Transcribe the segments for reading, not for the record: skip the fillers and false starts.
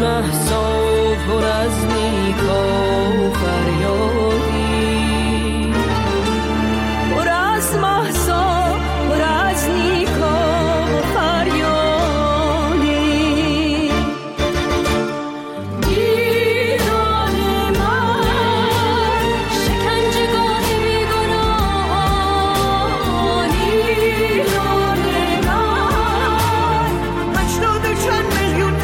مهسا پر از نیکا و فریادی، پر از مهسا پر از نیکا و فریادی. ایران من شکنجهگاه بیگناهان، ایران من 80 چند میلیون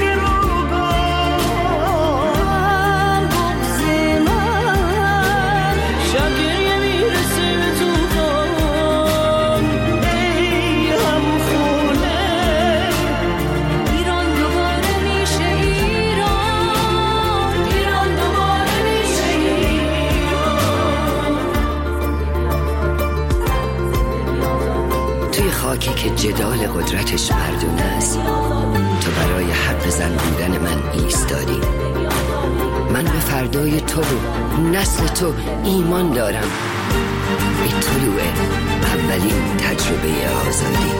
گروگان، بغض من شب گریه میرسه به طوفان. ای همخونه ایران دوباره میشه ایران، ایران دوباره میشه ایران. توی خاکی که جدال قدرتش مردونه است، تو برای حرف زن بودن من ایستادی. من به فردای تو و نسل تو ایمان دارم، به طلوع اولین تجربه آزادی.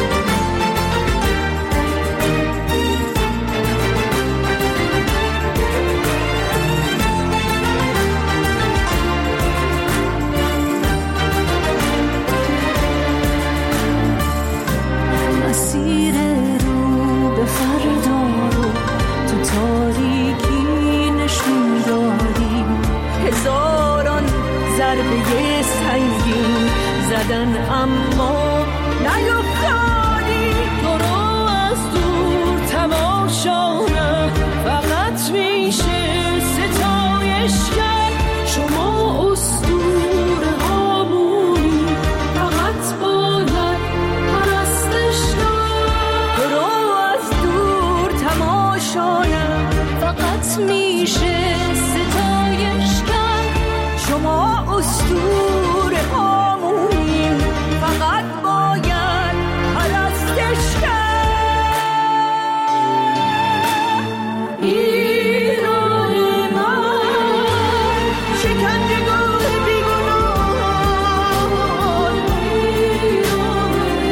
مسیر رو به فردا رو تو تاریکی نشون دادی، هزاران ضربه سنگین زدن اما نیفتادی. تو رو از دور تماشا فقط میشه ستایش کرد، شما اسطوره هامونی فقط باید پرستش کرد. تو رو از دور تماشا فقط میشه ستایش کرد، شما اسطوره هامونی فقط باید پرستش کرد. ایران من شکنجهگاه بیگناهان، ایران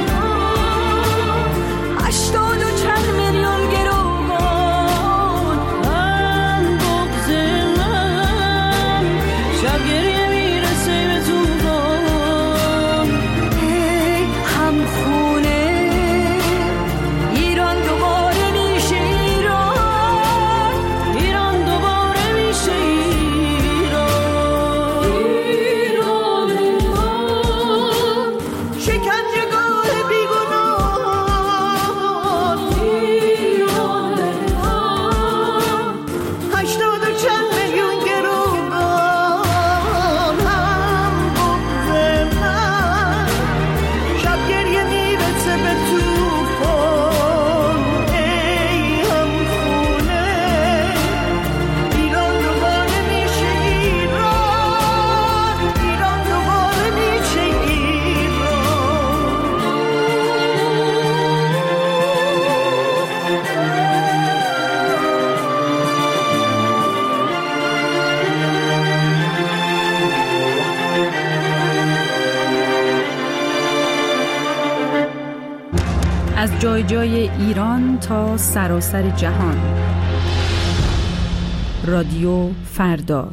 من 80 و چند میلیون گروگان، من بغض من شب گریه میرسه به طوفان. ای همخونه ایران دوباره میشه ایران، ایران دوباره میشه ایران. ایران من شکنجهگاه بیگناهان، ایران من 80 و چند میلیون گروگان، هم بغض من شب گریه میرسه به طوفان. ای همخونه ایران دوباره میشه ایران، ایران دوباره میشه از جای جای ایران تا سراسر جهان. رادیو فردا.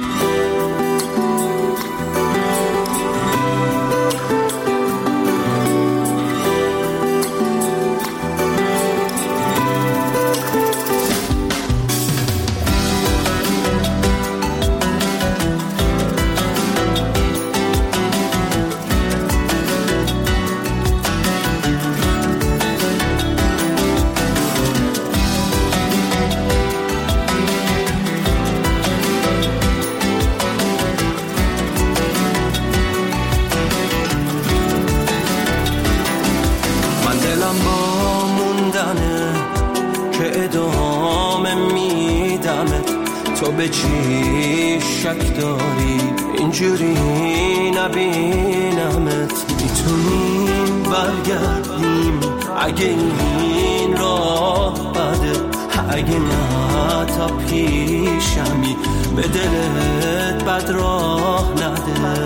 تو به چی شک داری اینجوری نبینمت؟ میتونیم برگردیم اگه این راه بده، اگه نه تا پیشمی به دلت بد راه نده.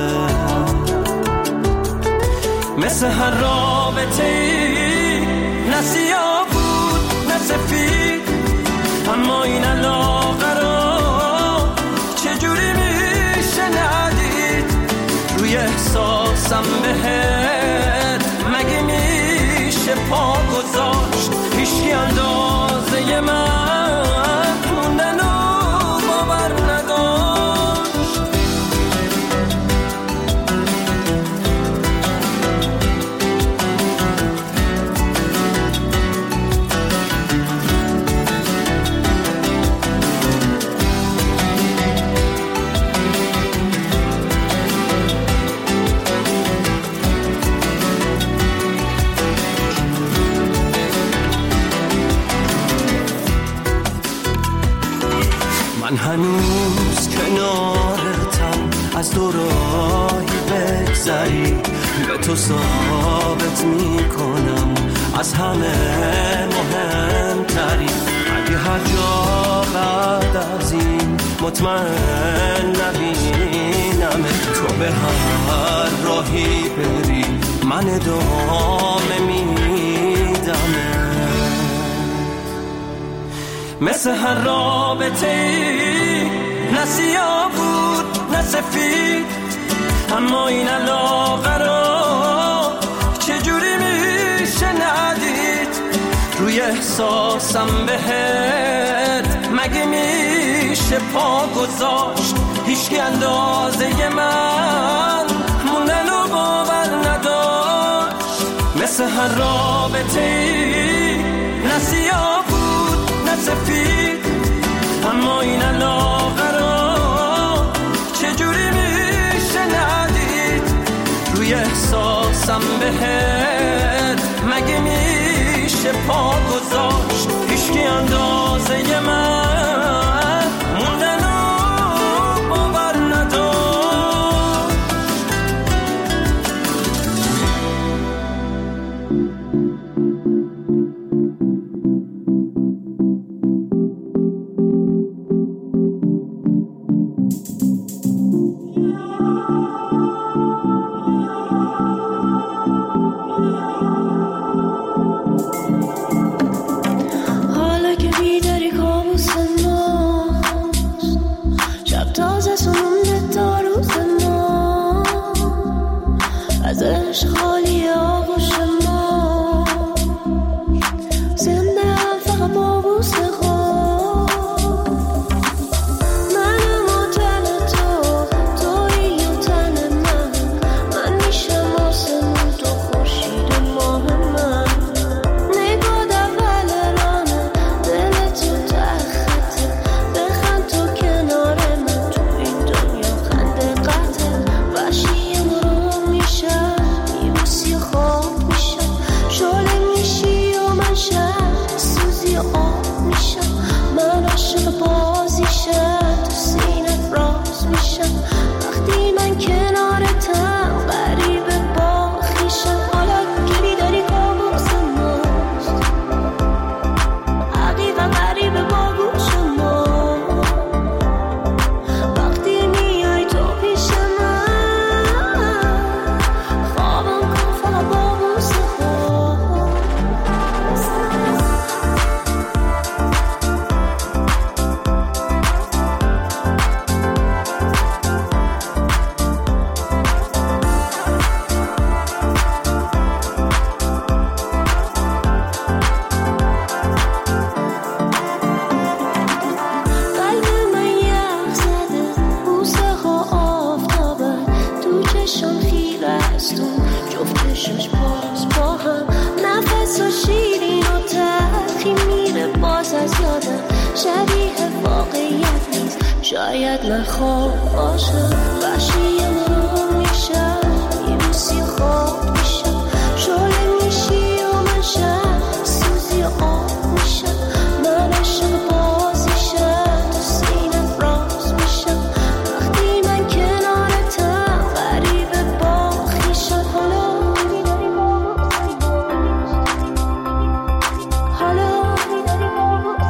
مثل هر رابطه ای نه سیاه بود نه سفید، اما این علاقه رو چجوری میشه ندید؟ روی احساسم بهت مگه میشه پا گذاشت؟ هیچکی اندازه من موندن و باور نداشت. من هنوز کنارتم، از دوراهی بگذری به تو ثابت میکنم از همه مهمتری. اگه هر جا بعد از این مطمئن نبینم تو به هر راهی بری من ادامه میدم. مثل هر رابطه ای نه سیاه بود نه سفید، اما این علاقه رو چجوری میشه ندید؟ روی احساسم بهت مگه میشه پا گذاشت؟ هیچکی اندازه من موندن و باور نداشت. مثل هر رابطه ای نه سیاه نه سفید، اما این علاقه رو چجوری میشه ندید؟ روی احساسم بهت مگه میشه پا گذاشت؟ هیچکی اندازه من موندن و باور نداشت. شاید من خواب باشم وحشی مرو میشم یه موسی خواب میشم شعله میشی و من شم سوزی آب میشم من عشق بازیشم تو سینت راز میشم وقتی من کنارتم غریب با خویشم حالا میداری ما حالا میداری ما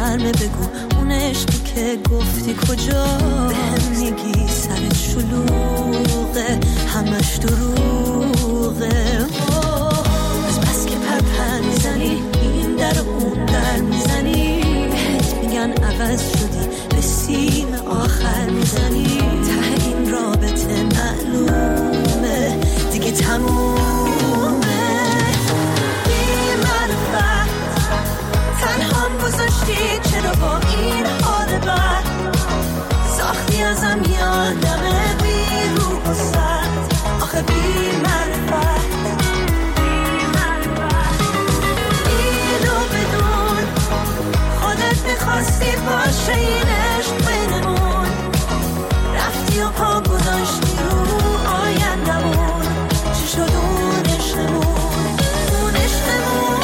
نرمه بگو اون عشقی که گفتی کجا بهم میگی سرت شلوغه همش دروغه از بس که پرپر میزنی این در اون در میزنی بهت میگن عوض شدی به سیم آخر میزنی ته این رابطه معلومه دیگه تمومه بی معرفت تنهام گذاشتی چرا با این حال بد ساختی ازم یادمه بی روح و سد آخه بی معرفت اینو بدون خودت میخواستی باشه این عشق بینمون رفتی و پا گذاشتی رو آیندمون چی شد اون عشقمون اون عشقمون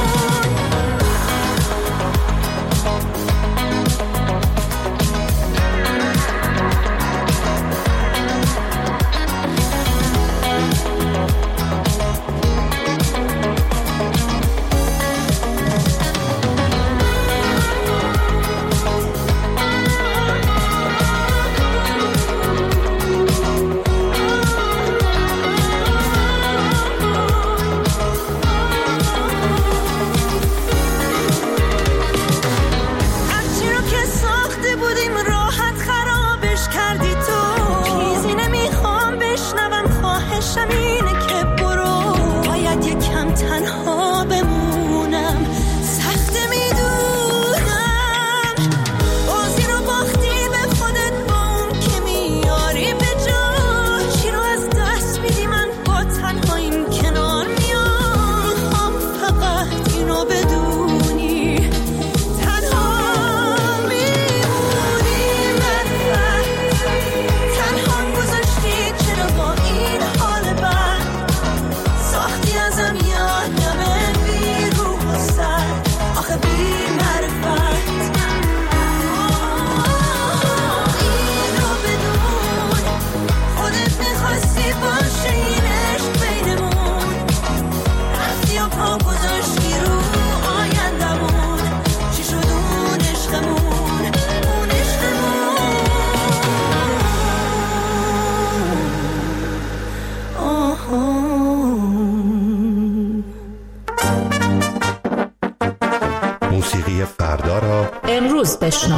اینه که برو باید یکم تنها بمونم سخت میدونم بازی رو باختی به خودت با اون که میاری به جا چی رو از دست میدی من با تنهاییم کنار میام میخوام فقط اینو بدونی تنها میمونی منفت تنها گذاشتی چرا با این حال بد ساختی ازم یادمه بی روح و سد آخه بی معرفت اینو بدون خودت میخواستی باشه این عشق بینمون رفتی و پا گذاشتی رو آیندمون چی شد اون عشقمون اون عشقمون موسیقی فردا را امروز بشنو.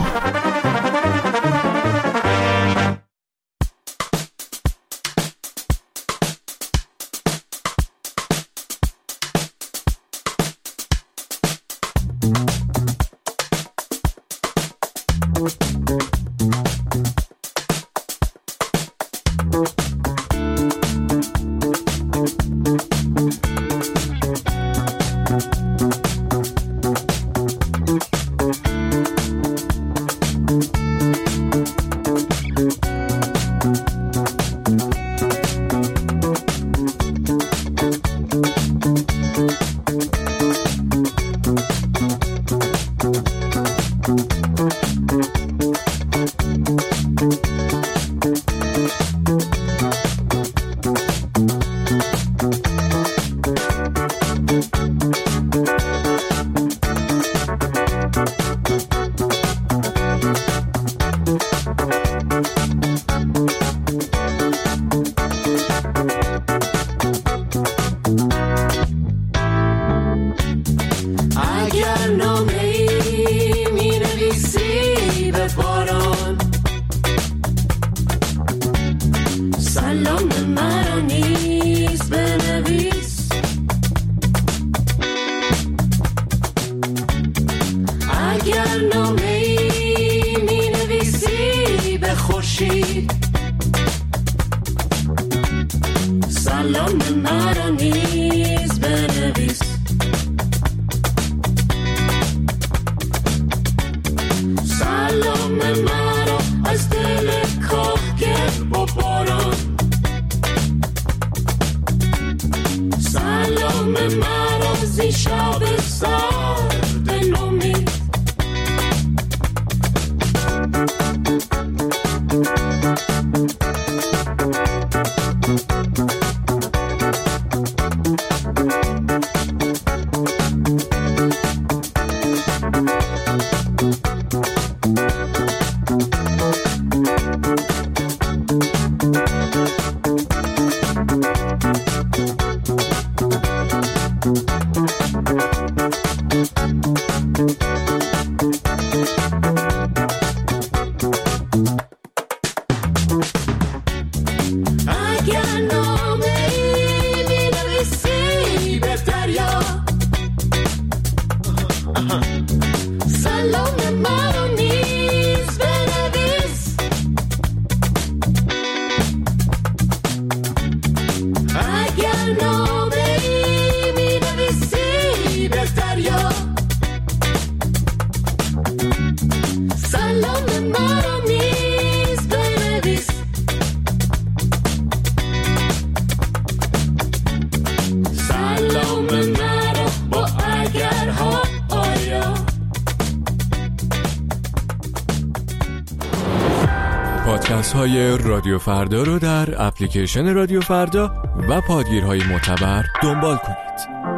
پادکست های رادیو فردا رو در اپلیکیشن رادیو فردا و پادگیرهای معتبر دنبال کنید.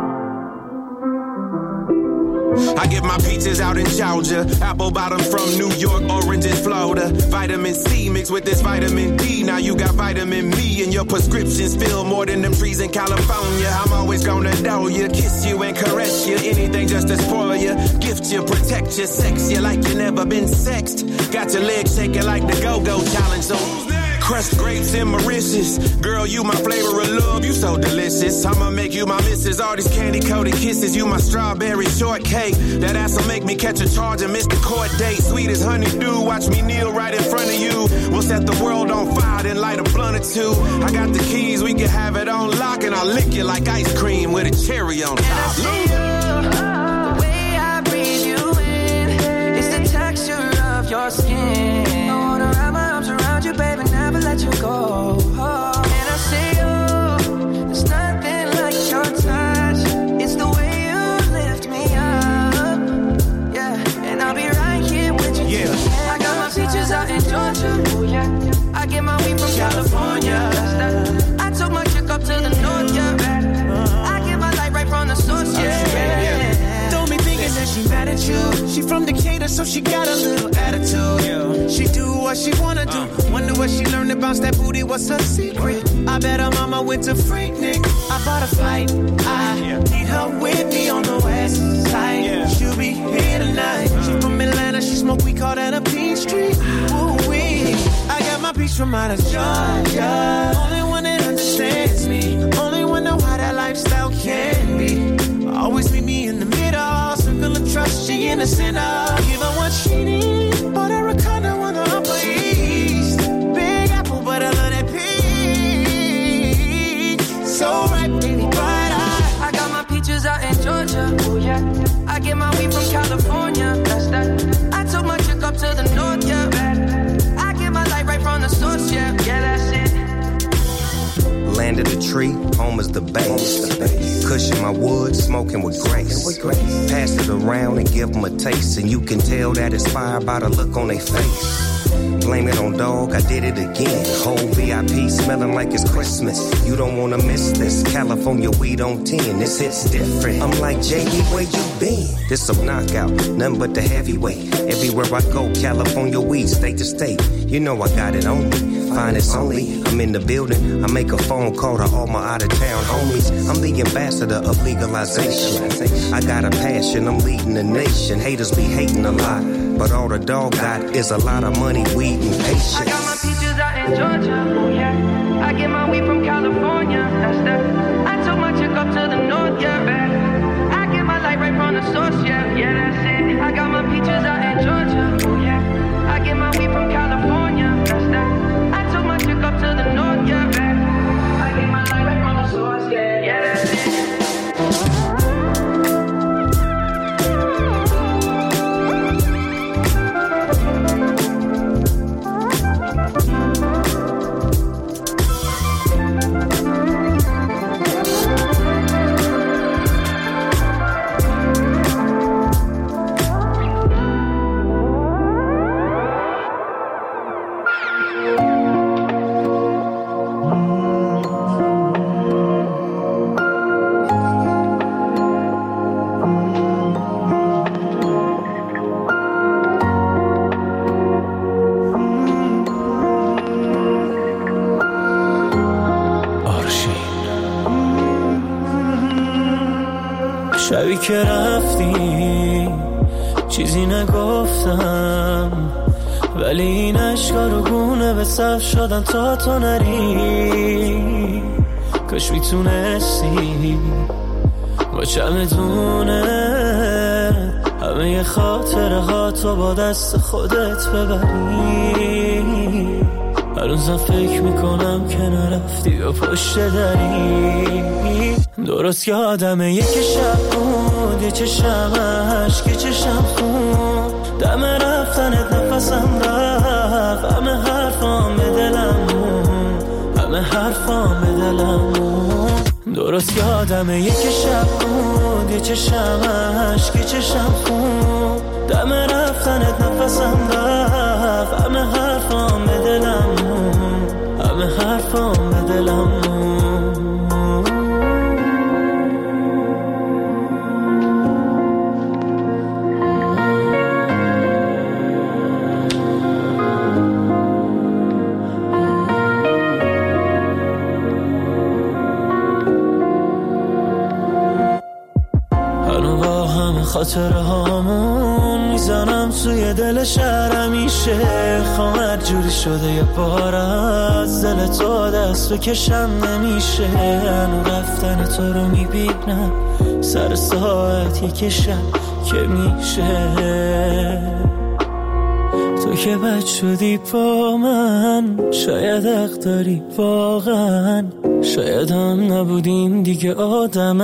I get my peaches out in Georgia, apple bottom from New York, oranges Florida. Vitamin C mixed with this vitamin D. Now you got vitamin me and your prescriptions fill more than them trees in California. I'm always gonna know you, kiss you and caress you. Anything just to spoil you, gift you, protect you, sex you like you never been sexed. Got your legs shaking like the go-go challenge. So crushed grapes in Mauritius. Girl, you my flavor of love, you so delicious. I'ma make you my missus. All these candy-coated kisses, you my strawberry shortcake. That ass'll make me catch a charge and miss the court date. Sweet as honeydew, watch me kneel right in front of you. We'll set the world on fire, then light a blunt or two. I got the keys, we can have it on lock, and I'll lick you like ice cream with a cherry on top. The way I breathe you in, it's the texture of your skin. I wanna wrap my arms around you, baby, never let you go. And I say, oh, there's nothing like your touch. It's the way you lift me up, yeah. And I'll be right here with you. Yeah. I got my peaches out in Georgia. Oh yeah. I get my weed from California. I took my chick up to the north, yeah. I get my light right from the source, yeah. Don't be thinking that she mad at you. She from Decatur, so she got a little attitude. She do what she wanna do. Wonder what she learned to bounce that booty. What's her secret? I bet her mama went to Freaknik. I bought a flight. I need her with me on the west side. She'll be here tonight. She from Atlanta. She smoke, we call that a Peachtree. Ooh-wee. I got my peach from out of Georgia. Only one that understands me. Only one know how that lifestyle can be. Always meet me in the middle. Circle of trust, she innocent. I'll give her what she needs. But her a condo on the Upper East. Big apple, but I love that peach. So ripe, baby, bright eye. I got my peaches out in Georgia. Oh yeah. I get my weed from California. That's that. I took my chick up to the north, yeah. I get my light right from the source, yeah. Yeah, that's it. Land of the tree, home is the base. Cushion my wood, smoking with grace. Pass it around and give them a taste, and you can tell that it's fire by the look on their face. Blame it on dog, I did it again. Whole VIP smelling like it's Christmas. You don't wanna miss this. California weed on 10, this hits different. I'm like, JD, where you been? This some knockout, nothing but the heavyweight. Everywhere I go, California weed, state to state. You know I got it on me. Finest only, I'm in the building. I make a phone call to all my out-of-town homies. I'm the ambassador of legalization. I got a passion, I'm leading the nation. Haters be hating a lot, but all the dog got is a lot of money, weed, and patience. I got my peaches out in Georgia. Oh yeah. I get my weed from California. That's that. I took my chick up to the north, yeah. I get my light right from the source, yeah. Yeah, that's it. I got my peaches out in Georgia. Oh yeah. I get my weed from California. That's that. I took my chick up to the north, yeah. I get my light right from the source, yeah. Yeah, that's it. که رفتی چیزی نگفتم، ولی این عشقا رو گونه به صف شدن تا تو نری. کاش میتونستی با چمدونه همه خاطره ها تو با دست خودت ببری. هر روزم فکر میکنم که نرفتی و پشت دری. درست یادمه یکی شب بود، یه چشم عشق، یه چشم خون، دم رفتنت نفسم رفت، همه حرفام به دلم مون، همه حرفام به دلم مون. درست یادمه یکی شب بود، یه چشم عشق، یه چشم خون، دم رفتنت نفسم رفت، همه حرفام به دلم مون، همه حرفام به دلم مون. خاطره هامون میزنم توی دل شهر، همیشه هر جوری شده یه بار از دل تو دست بکشم نمیشه. هنو رفتن تو رو میبینم سر ساعت یک شب که میشه. تو که بد شدی با من، شاید حق داری واقعا، شاید هم نبودیم دیگه آدم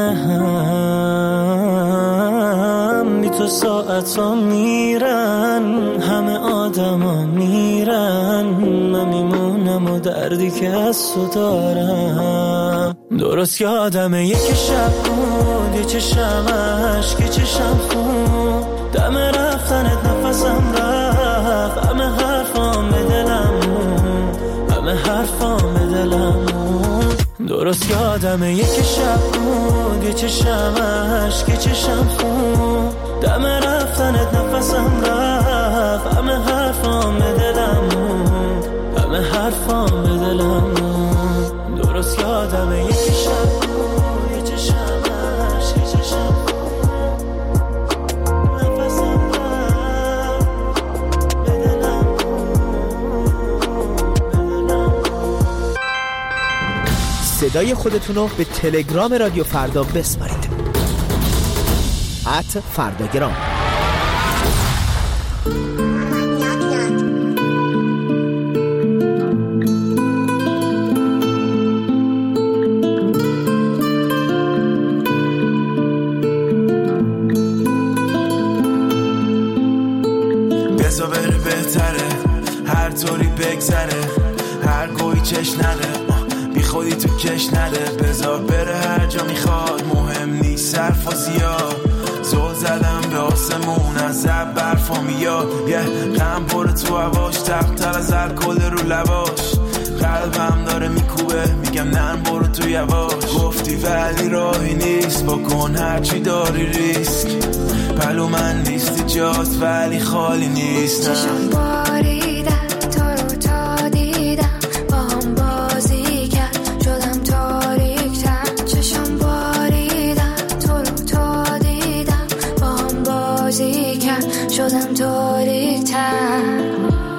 هم. بی تو ساعت ها میرن، همه آدم ها میرن، من میمونم و دردی که از تو دارم. درست یادمه یکی شب بود، یه چشم عشق، یه چشم خون، دم رفتنت نفسم رفت، همه حرفام به دلم مون، همه حرفام به دلم مون. درست یادمه یکی شب بود، یه چشم عشق، یه چشم خون، دم رفتنت نفسم رفت، همه حرفام به دلم مون، همه حرفام به دلم مون. درست یادمه یکی شب بود، یه چشم عشق، یه چشم صدای خودتون رو به تلگرام رادیو فردا بسپارید. @فرداگرام. بزا بره بهتره، هر طوری بگذره، هر گوی چش نده، بی خودی تو کش نده. بذار بره هر جا میخواد، مهم نیست صرف و زیاد. زل زدم به آسمون، از زب برفا میاد، یه غم پر تو هواش، تقتل از الکل رو لباش. قلبم داره میکوبه، میگم نه برو تو یواش. گفتی ولی راهی نیست، بکن هرچی داری ریسک. پلو من نیستی جات ولی خالی نیست. چشم باریدن تو رو تا دیدم، با هم بازی کرد شدم تاریک‌تر. چشم باریدن تو رو تا دیدم، با هم بازی کرد شدم تاریک‌تر.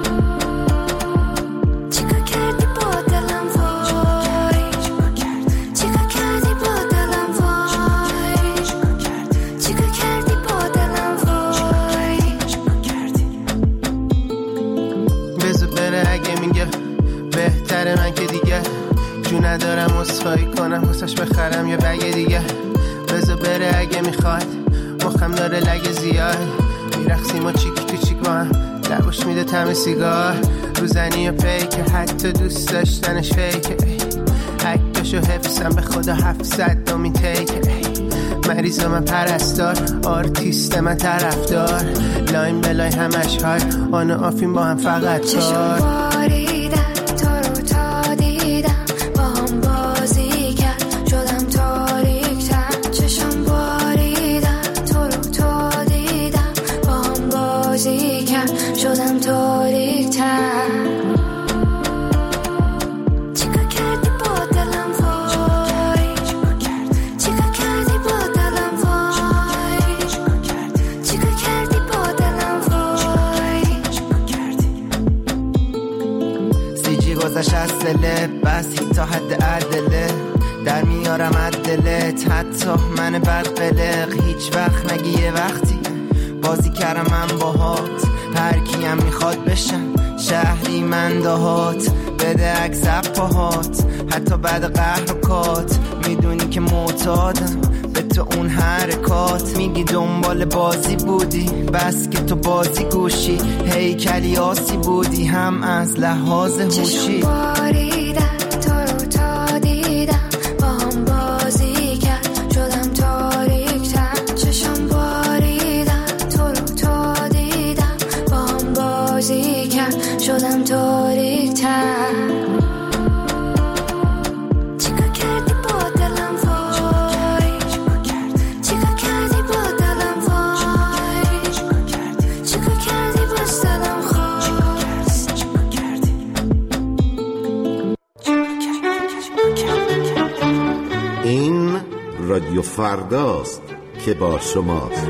من که دیگه جو ندارم اصفایی کنم، واسش بخرم یه بگه دیگه. بذار بره اگه میخواد، مخم داره لگه زیاد. میرخسیم و چیک تو چیک با هم، لباش میده تم سیگار. روزنی و پیکه، حتی دوست داشتنش فیکه. عکسشو حفظم به خدا 700 دومین تیکه. مریض من پرستار، آرتیست من طرفدار. لاین بلای همش های، آن و آفین با هم فقط کار. شدم تاریک‌تر. چیکار کردی با دلم وای، چیکار کردی با دلم وای. از تا حد عدله در میارم عدلت، حتی من بدقلق هیچ وقت نگی یه وقتی بازی کردم من باهات، هر کیم میخواد بشم شهری من دهات، بده عکس پاهات حتی بعد قهر و کات، میدونی که معتادم به تو اون حرکات، میگی دنبال بازی بودی بس که تو بازی گوشی، هیکلی آسی بودی هم از لحاظ هوشی. شدم تاریک‌تر، چیکار کردی با دلم وای، چیکار کردی با دلم وای، چیکار کردی با دلم خواست. این رادیو فرداست که با شماست.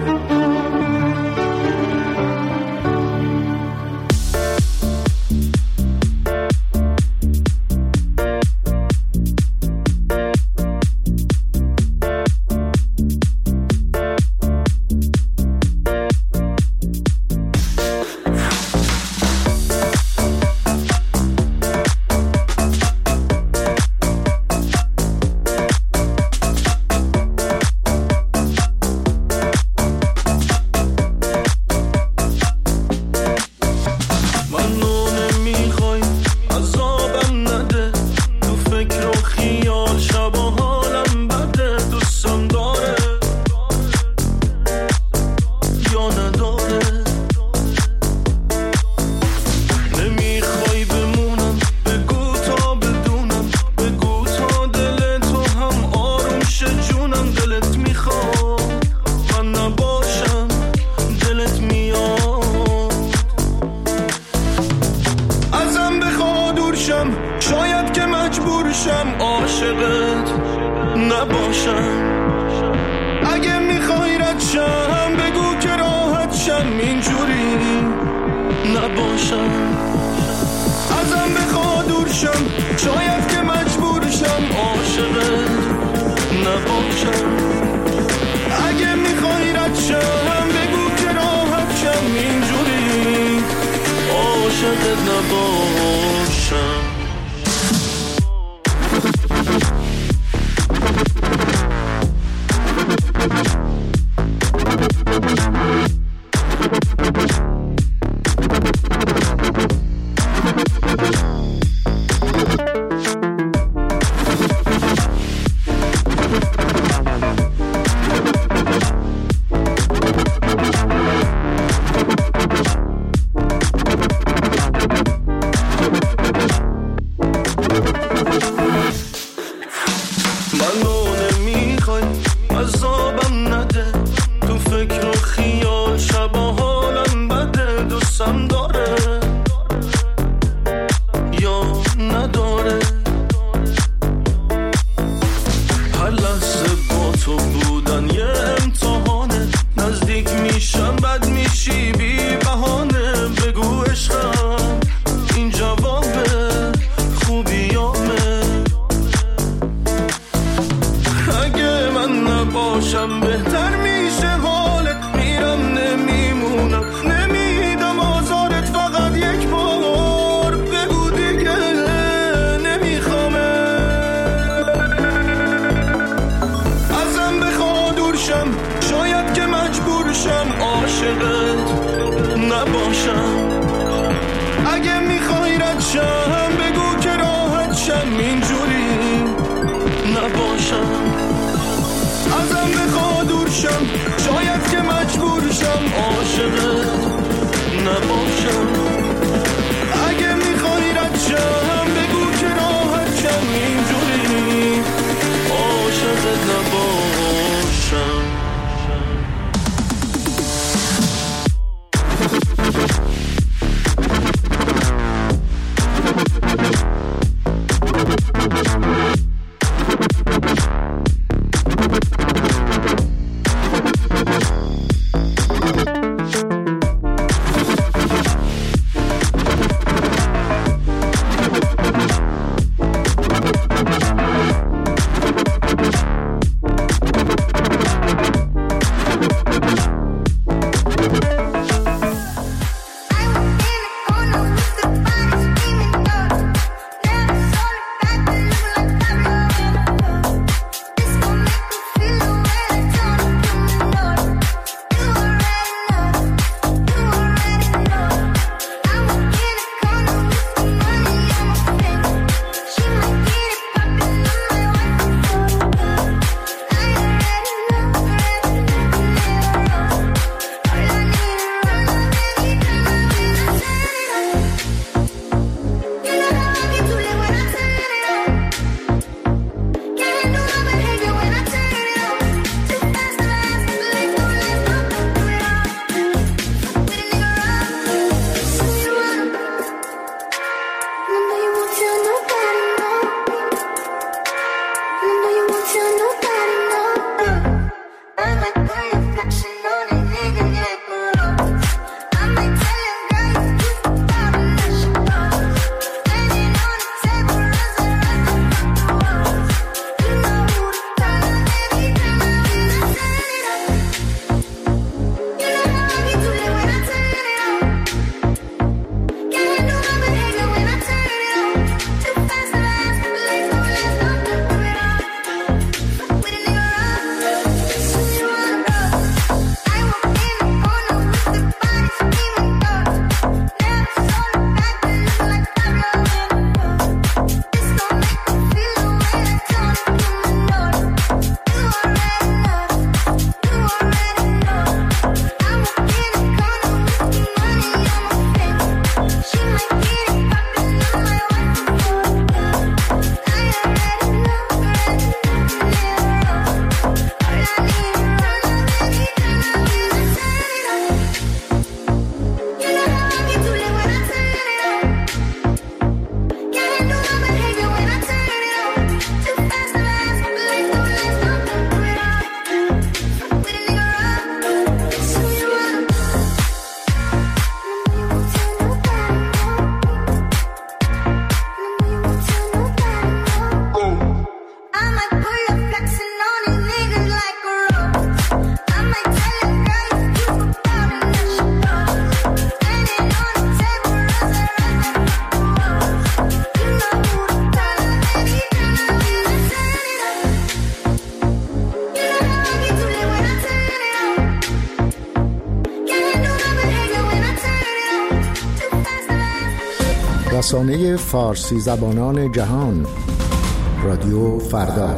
رسانه فارسی زبانان جهان، رادیو فردا.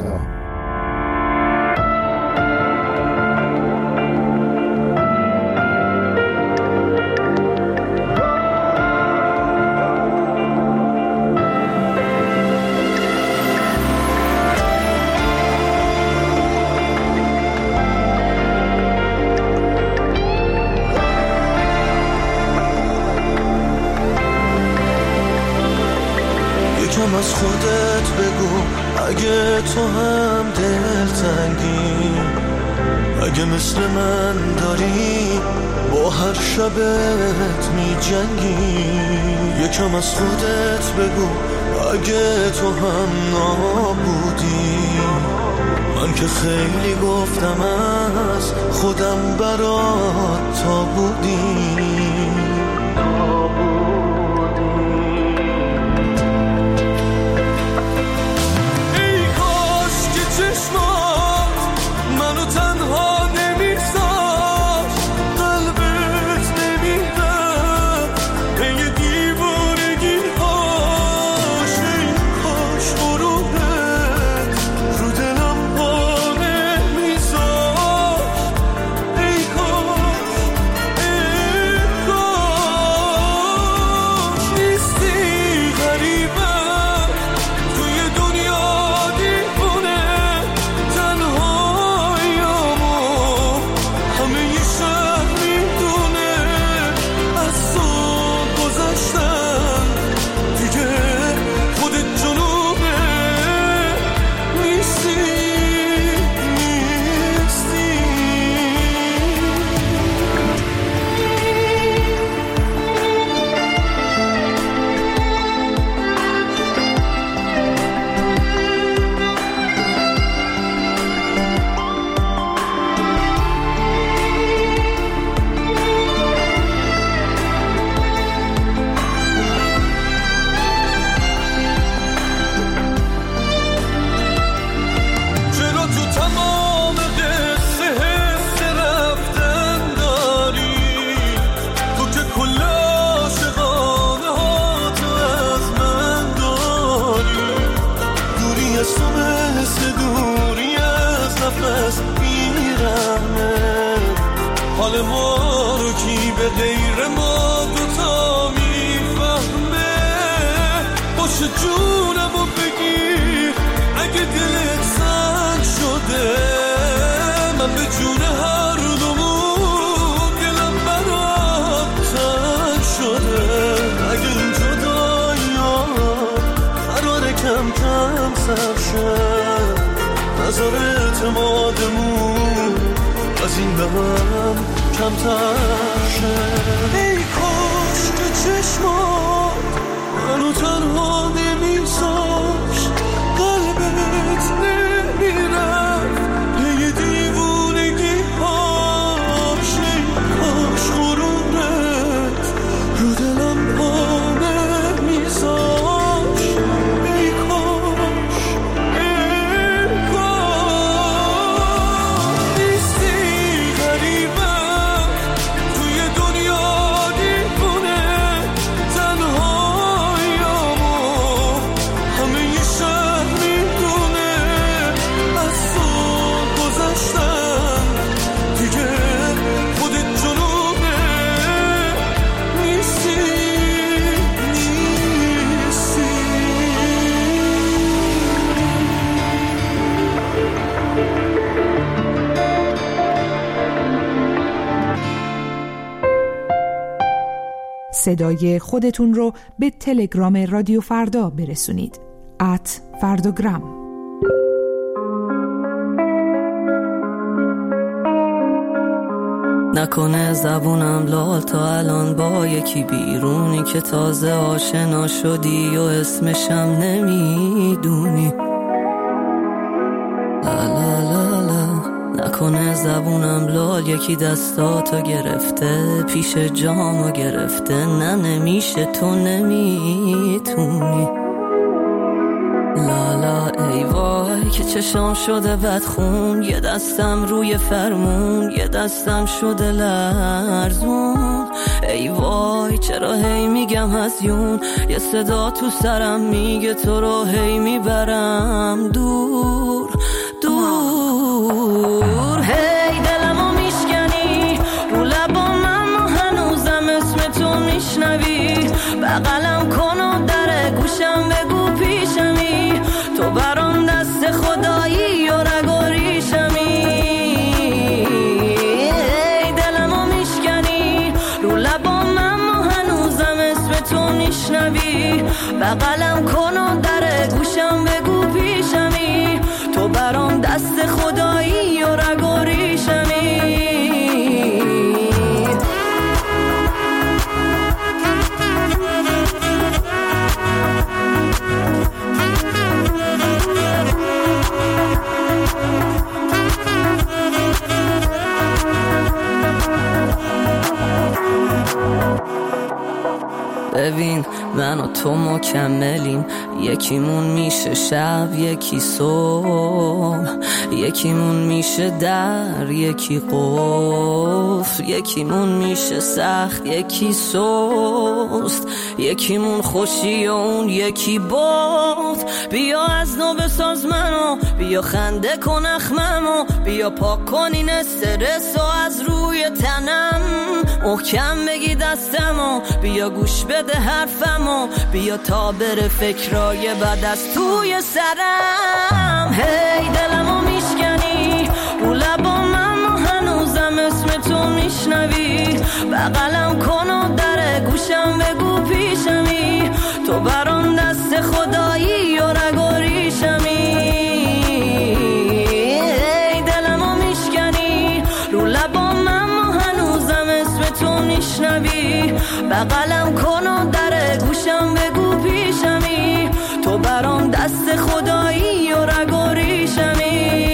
از خودت بگو اگه تو هم دلتنگی، اگه مثل من داری با هر شبت می جنگی. یکم از خودت بگو اگه تو هم نابودی، من که خیلی گفتم از خودم برات تا بودی. منو تنها نمیذاش، قلبت نمیره پی دیوانگی هاش. ای کاش غروبت رو دلم پا نمیذاش. ای کاش نیستی غریبه توی دنیا دیوونه. حال ما رو کی به غیر ما دوتا میفهمه؟ باشه جونمو بگیر اگه دلت سنگ شده. من به جون هر دومون دلم برات تنگ شده. اگه این جدایی‌ها قراره کم کم سر شه، نظر اعتمادمون از این به من کمتر شه. ای کاش که چشمات منو تنها نمیذاش، قلبت نمیرفت پی دیوونگی هاش. ای کاش غرورت رو دلم پا نمیذاش. ای کاش صدای خودتون رو به تلگرام رادیو فردا برسونید. @فرداگرام. نکنه زبونم لال تا الان با یکی بیرونی که تازه آشنا شدی و اسمشم نمیدونی. لا لا لا لا. نکنه زبونم لال یکی دستاتو گرفته، پیش جامو گرفته. نه نمیشه، تو نمیتونی. لا لا ای وای وای که چشام شده بدخون، یه دستم روی فرمون، یه دستم شده لرزون. ای وای چرا هی میگم هزیون، یه صدا تو سرم میگه تو رو هی میبرم دور دور. هی دلمو میشکنی رو لبام، اما هنوزم اسم تو میشنوی. بغلم کن و در گوشم بگو پیشمی، تو برام دست خدایی و رگ و ریشمی. ای دلمو میشکنی رو لبام، اما هنوزم اسم تو میشنوی. بغلم کن و در گوشم بگو پیشمی، تو برام دست خدایی و رگ و ریشمی. ببین من و تو مکملیم، یکیمون میشه شب یکی صبح، یکیمون میشه در یکی قفل، یکیمون میشه سخت یکی سست، یکیمون خوشی و اون یکی بغض. بیا از نو بساز منو، بیا خنده کن اخممو، بیا پاک کن این استرس و از روی تنم، محکم بگی دستمو، بیا گوش بده حرفمو، بیا تا بره فکرای بد از توی سرم. هی دلمو میشکنی رو لبام، اما هنوزم اسم تو میشنوی. بغلم کن و در گوشم بگو پیشمی، تو برام دست خدایی و رگ و ریشمی. هی دلمو میشکنی رو لبام، اما هنوزم اسم تو میشنوی. بغلم کن و در گوشم بگو پیشمی، تو برام دست خدایی و رگ و ریشمی.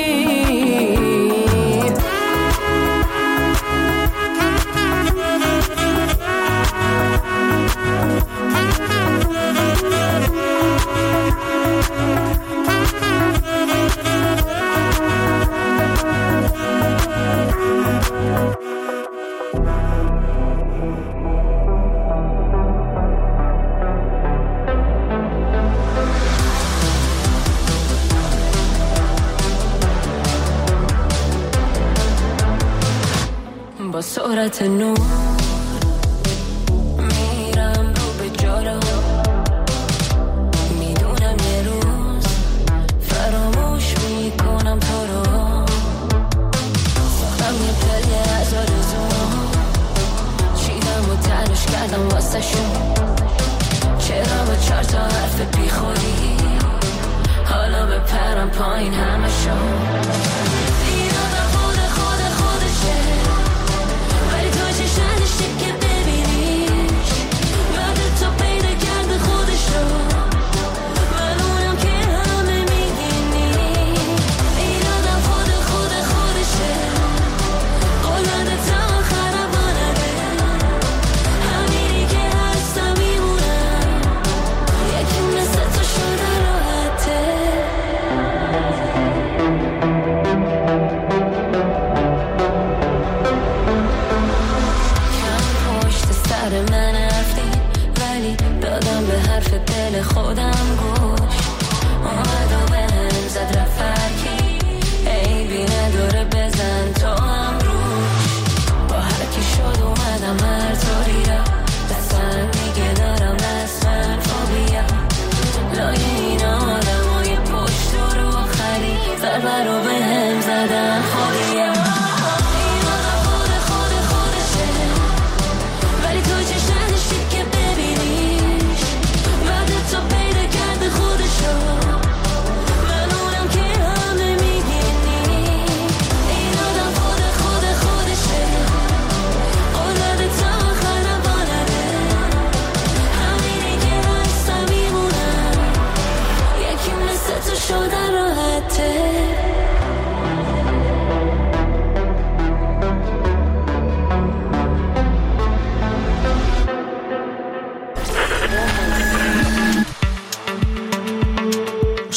با سرعت نور میرم رو به جارو، میدونم یه روز فراموش میکنم تو رو. ساختم یه پله از آرزوم، چیدم و تنش کردم واسه شون. چرا با 4 تا حرف بی خودی حالا بپرم پایین همه شون.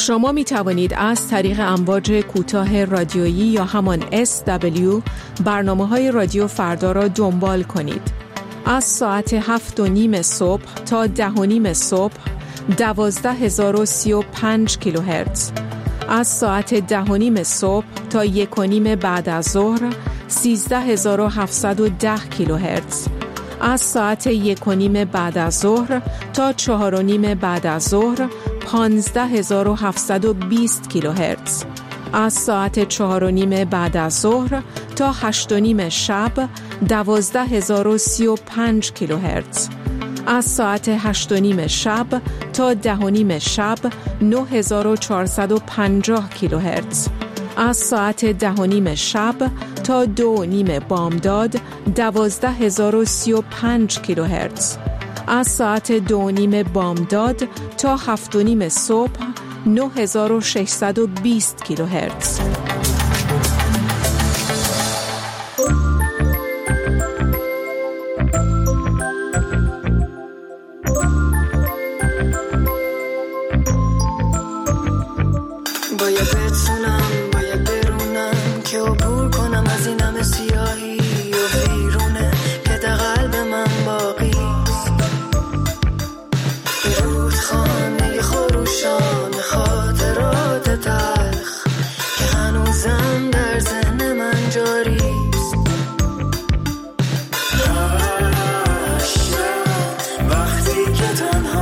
شما می توانید از طریق امواج کوتاه رادیویی یا همان SW برنامه‌های رادیو فردا را دنبال کنید. از ساعت 7:30 صبح تا 10:30 صبح 12035 کیلوهرتز. از ساعت 10:30 صبح تا 1:30 بعد از ظهر 13710 کیلوهرتز. از ساعت 1:30 بعد از ظهر تا 4:30 بعد از ظهر 15720 کیلوهرتز. از ساعت 4:30 بعد از ظهر تا 8:30 شب 12035 کیلوهرتز. از ساعت 8:30 شب تا 10:30 شب 9450 کیلوهرتز. از ساعت 10:30 شب تا 2:30 بامداد 12035 کیلوهرتز. از ساعت 2:30 بامداد تا 7:30 صبح 9620 کیلوهرتز. باید بتونم باید برونم که عبور کنم از این همه سیاهی و ویرونه که در قلب من باقیست. به رودخانه خروشان خاطرات تلخ که هنوزم در ذهن من جاریست. وقتی که تنها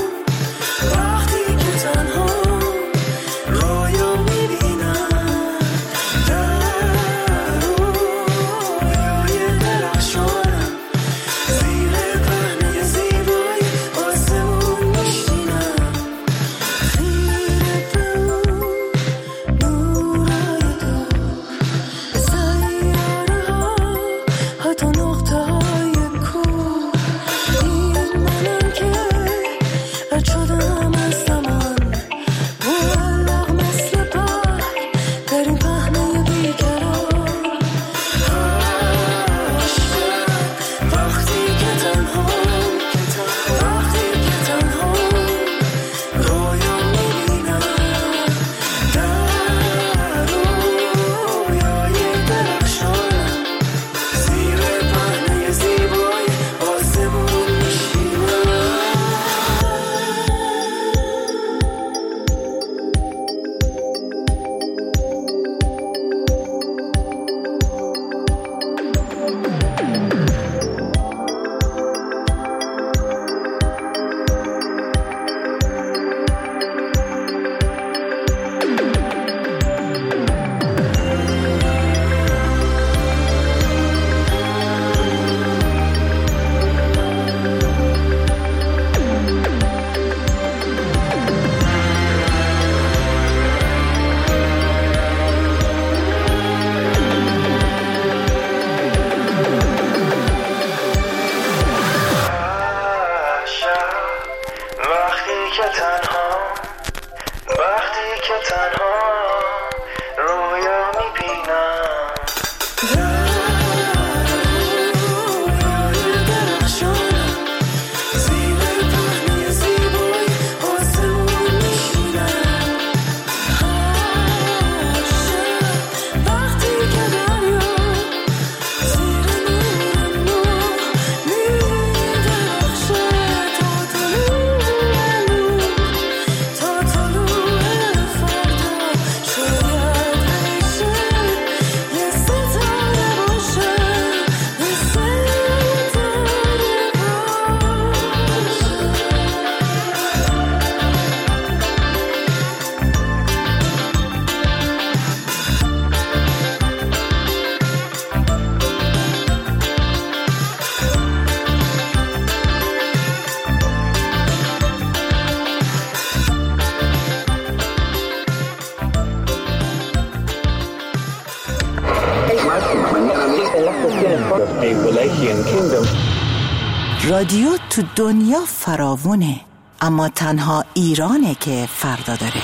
رادیو تو دنیا فراوونه، اما تنها ایرانه که فردا داره.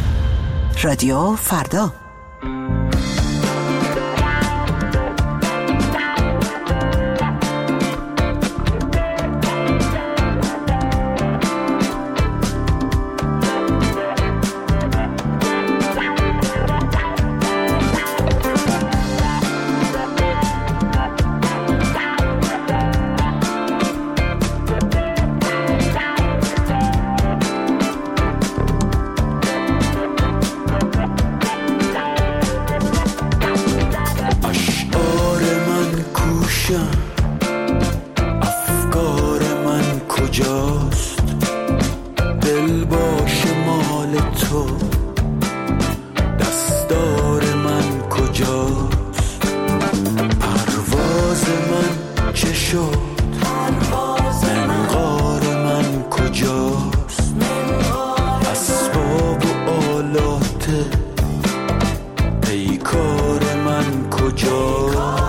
رادیو فردا. باشم، افکار من کجاست؟ دل باشه مال تو، دستار من کجاست؟ پرواز من چه شد؟ منقار من کجاست؟ اسباب و آلات پیکار من کجاست؟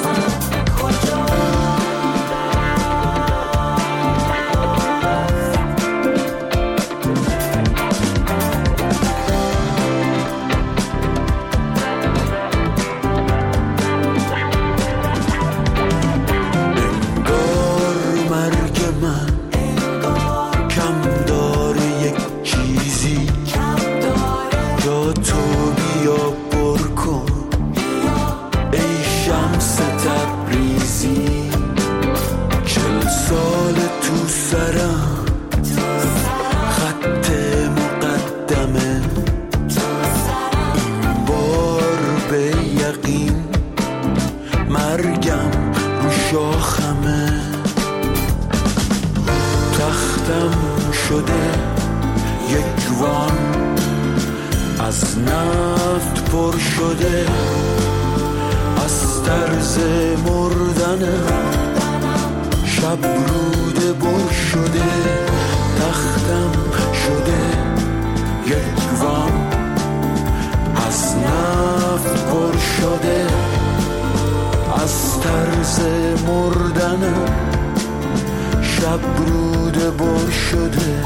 از نفت پر شده، از طرز مردنم شب روده بر شده. تختم شده یک وان، از نفت پر شده، از طرز مردنم شب روده بر شده.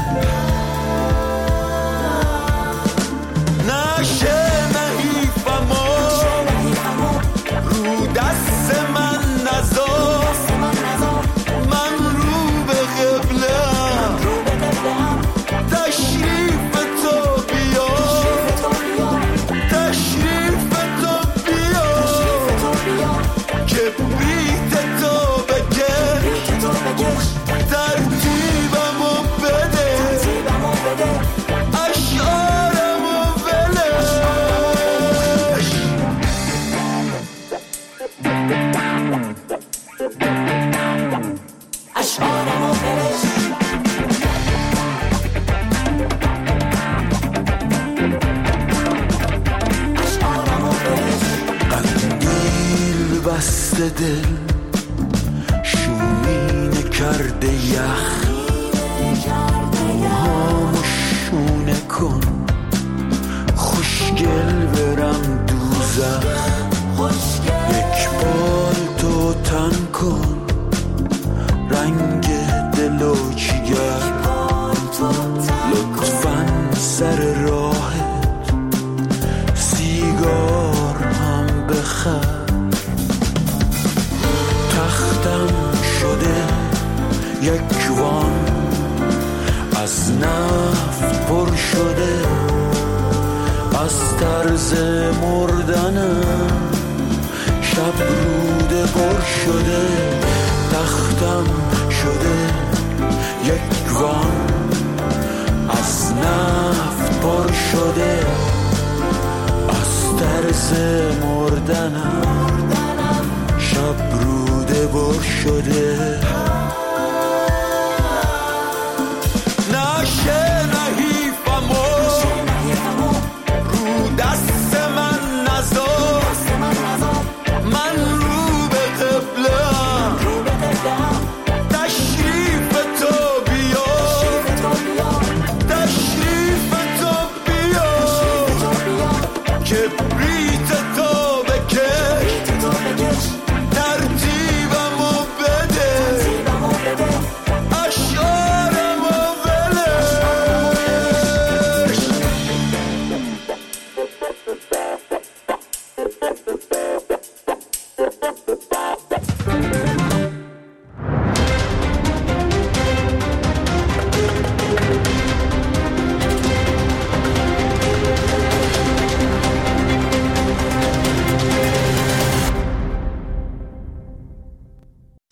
نشه نحیفمو رو دست من نذار، من رو به قبله‌ام، تشریف تو بیا، تشریف تو بیا، کبریت تو بکش، ترتیبمو بده، اشعارمو ولش. اشعارمو ولش. قندیل بسته دل، شومینه کرده یخ، موهامو شونه کن، خوشگل برم دوزخ. یک بار تو تن کن، رنگ دل و جگر، لطفاً سر راهت سیگار هم بخر. تختم شده یک وان، از نفت پر شده، از طرز مردنم شب روده پر شده. تختم شده یک وان، از نفت پر شده، از طرز مردنم شب روده پر شده.